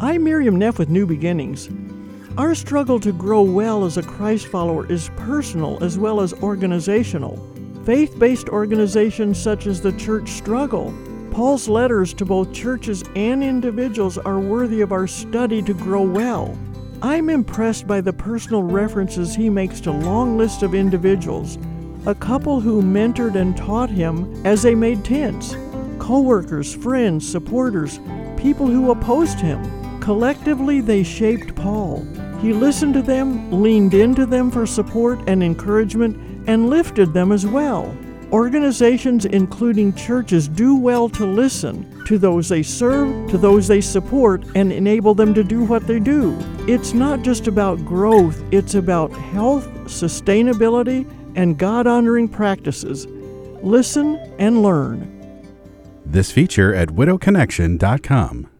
I'm Miriam Neff with New Beginnings. Our struggle to grow well as a Christ follower is personal as well as organizational. Faith-based organizations such as the church struggle. Paul's letters to both churches and individuals are worthy of our study to grow well. I'm impressed by the personal references he makes to a long list of individuals, a couple who mentored and taught him as they made tents, co-workers, friends, supporters, people who opposed him. Collectively, they shaped Paul. He listened to them, leaned into them for support and encouragement, and lifted them as well. Organizations, including churches, do well to listen to those they serve, to those they support, and enable them to do what they do. It's not just about growth, it's about health, sustainability, and God-honoring practices. Listen and learn. This feature at widowconnection.com.